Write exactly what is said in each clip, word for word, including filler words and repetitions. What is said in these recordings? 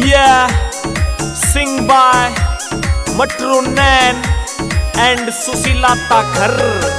Yeah, sing by Matru Nain and Susila Takhar.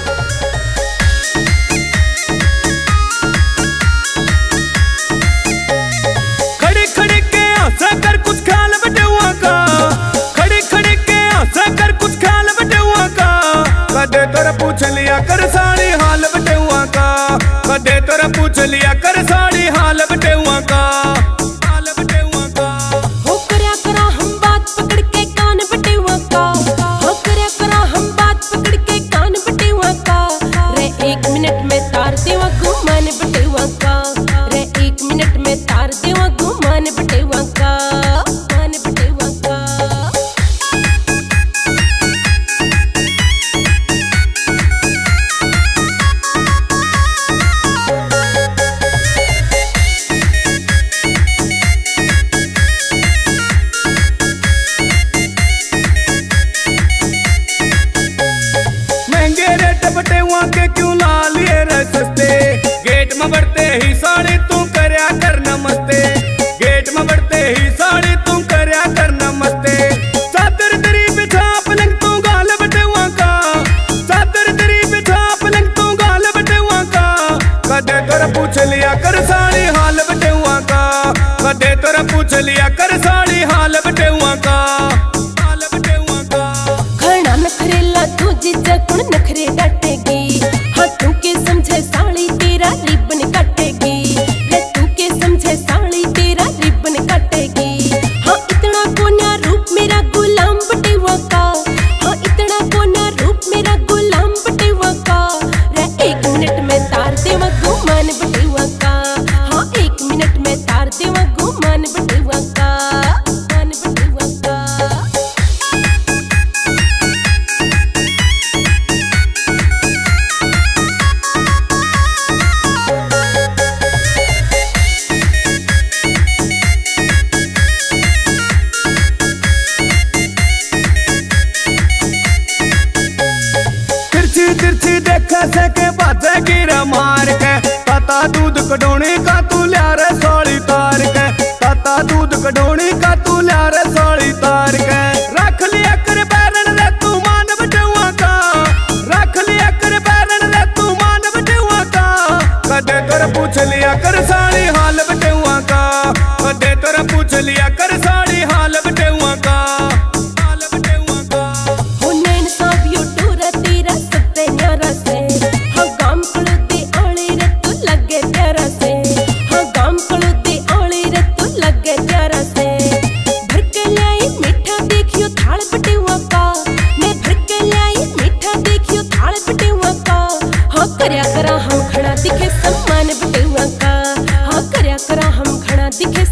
खड़े खड़े के आशा कर कुछ ख्याल बटेवा का, खड़े खड़े के आशा कर कुछ ख्याल बटेवा का। कदे तोरा पूछ लिया कर साड़ी हाल बटेवा का, कदे तोरा पूछ लिया कर साड़ी हाल बटेवा का, हाल बटेवा का। हो करया करा हम बात पकड़ के कान बटेवा का, हो करया करा हम बात पकड़ के कान बटेवा का। रे एक मिनट में तार देवा घुमान बटेवा का, रे एक मिनट में तार देवा घुमान बटेवा का, मान बटेवा का। बटेवा के क्यों ला लिए रे सस्ते, गेट में बढ़ते ही साड़ी तू करया कर नमस्ते, गेट में बढ़ते ही साड़ी तू करया कर नमस्ते। चादर तेरी बिछा पलंग तू गाल बटेवा का, चादर तेरी बिछा पलंग तू गाल बटेवा का। कदे तोरा पूछ लिया कर साड़ी हाल बटेवा का, कदे तोरा पूछ लिया कर साड़ी हाल बटेवा का, हाल बटेवा का। खड़ा नखरेला तू जिज्जा कुण नखरे डाटेगी, हाँ तू के समझे साड़ी तेरा रिबन काटेगी, रे तू के समझे साड़ी तेरा रिबन काटेगी। हाँ इतना कोन्या रूप मेरा गुलाम बटेवा का, हाँ इतना कोन्या रूप मेरा गुलाम बटेवा का। रे एक मिनट में तार देवा घुमान बटेवा का, हाँ एक मिनट में तार देवा घुमान बटेवा का, मान बटेवा का। तिरछी देखा से के बाजे गिरा मार के, ताता दूध कढोनी का तू लिया रे साड़ी तार के, ताता दूध कढोनी का तू लिया रे साड़ी तार के। रख लिया कर बैरन रे तू मान बटेवा का, रख लिया कर बैरन रे तू मान बटेवा का। कदे तोरा पूछ लिया कर साड़ी हाल बटेवा का, कदे तोरा पूछ लिया कर साड़ी हाल बटेवा का, हाल बटेवा का। हो नैन साबियो टूरा तेरा सबसे न्यारा से, हाँ गाम कड़ोते आले रे तू लगे प्यारा से, हाँ गाम कड़ोते आले रे तू लगे प्यारा से। भर के लाई मीठा देखियो थाल बटेवा का, मैं भर के लाई मीठा देखियो थाल बटेवा का। हाँ करया करा हम खड़ा दिखे सम्मान बटेवा का, हाँ करया करा हम खड़ा दिखे